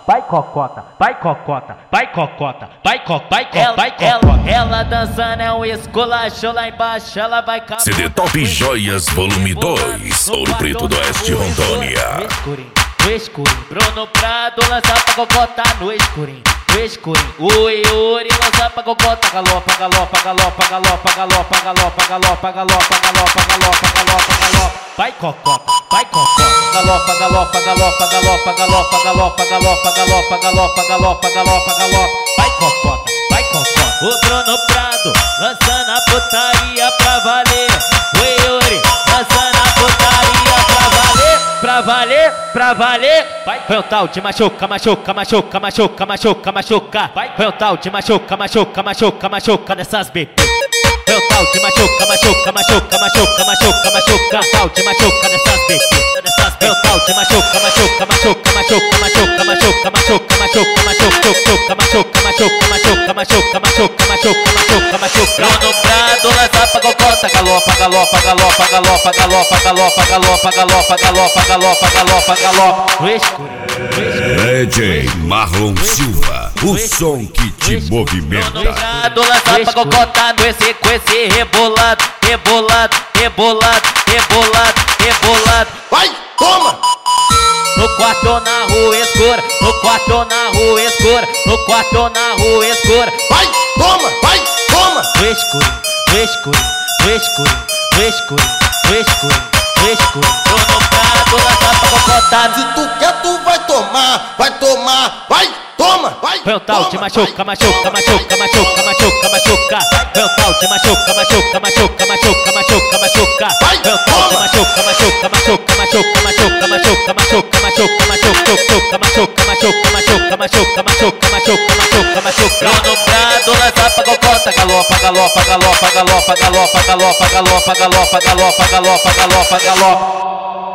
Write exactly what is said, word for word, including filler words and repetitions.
vai cocota, vai cocota, vai cocota, vai cocota, vai cocota, vai Ela, cocota. ela dançando é um esculacho lá embaixo, ela vai cavar. C D Top Joias Volume dois, Ouro Preto do Oeste, Rondônia. No escurinho, no escurinho. Bruno Prado lança pra cocota no escurinho, no escurinho. O Yuri lança pra cocota, galopa, galopa, galopa, galopa, galopa, galopa, galopa, galopa, galopa, galopa, galopa, galopa. Vai cocota, vai cocota. Galopa, galopa, galopa, galopa, galopa, galopa, galopa, galopa, galopa, galopa, galopa, galopa. Vai cocota, vai cocota. O Bruno Prado lançando a putaria pra valer. O Yuri lançando a putaria pra valer. Pra valer, pra valer. Vai Foi um tal de machuca, machuca, machuca, machuca, machuca, machuca. Foi um tal de machuca, machuca, machuca, machuca nessas bebês. Foi um tal de machuca, machuca, machuca, machuca, machuca, machuca. Tal de machuca nessas bebês. Foi um tal de machuca, machuca, machuca, machuca, machuca, machuca, machuca, machuca, machuca, machuca, machuca, machuca, machuca, machuca, machuca, machuca, machuca. Bruno Prado lança pra cocota, galopa, galopa, galopa, galopa, galopa, galopa, galopa, galopa, galopa, galopa, galopa, galopa. No escuro. D J Marlon Silva, o som que te movimenta. Lança pra cocota no esse, com esse rebolado, rebolado, rebolado, rebolado, rebolado. Vai, toma! No quarto ou na rua escura, no quarto ou na rua escura, no quarto ou na rua escura. Vai, toma, vai, toma! No escurinho, no escurinho, no escurinho, no escurinho, no escurinho, no escurinho. Bruno Prado lança pra cocota. Se tu quer, tu vai tomar, vai tomar, vai, toma, vai. Foi um tal de machuca, machuca, machuca, machuca, machuca, machuca. Foi um tal de machuca, machuca, machuca, machuca, machuca, machuca. Foi um tal de machuca, machuca, machuca, machuca, machuca, machuca, machuca, machuca, machuca, machuca, machuca, machuca, machuca, machuca, machuca, machuca, machuca. Bruno Prado lança pra cocota, galopa, galopa, galopa, galopa, galopa, galopa, galopa, galopa, galopa, galopa, galopa, galopa.